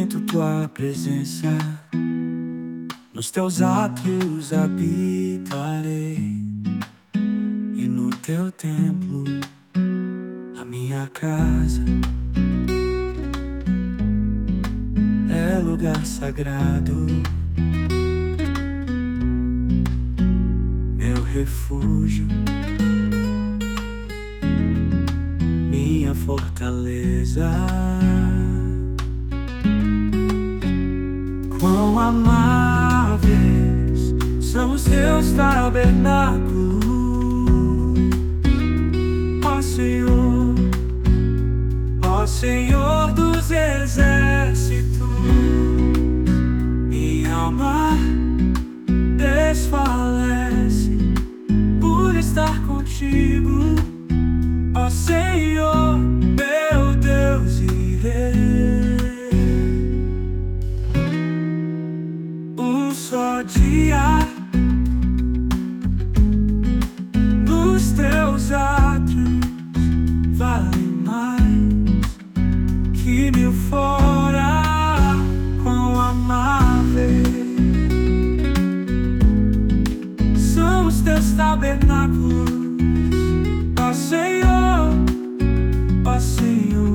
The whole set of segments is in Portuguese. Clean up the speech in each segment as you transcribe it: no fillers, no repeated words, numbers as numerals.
sinto tua presença, nos teus átrios habitarei, e no teu templo, a minha casa é lugar sagrado, meu refúgio, minha fortaleza. Quão amáveis são os teus tabernáculos, ó Senhor dos exércitos. Minha alma desfalece por estar contigo, ó Senhor, meu Deus e Rei. Um só dia nos teus átrios vale mais que mil fora. Quão amáveis são os teus tabernáculos, ó Senhor, ó Senhor,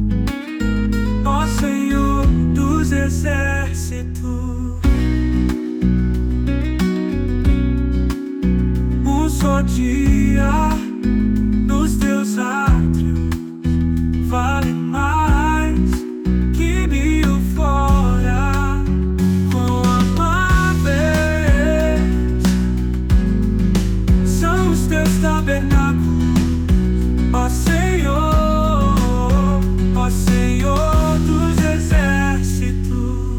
ó Senhor dos exércitos. Um só dia nos teus átrios vale mais que mil fora. Quão amáveis são os teus tabernáculos, ó Senhor, ó Senhor dos exércitos.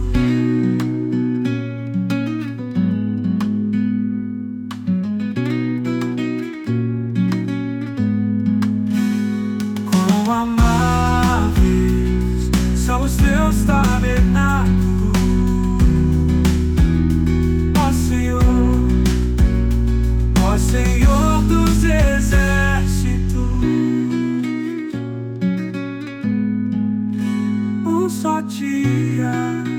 Quão amáveis são os teus tabernáculos, ó Senhor, ó Senhor dos exércitos. Um só dia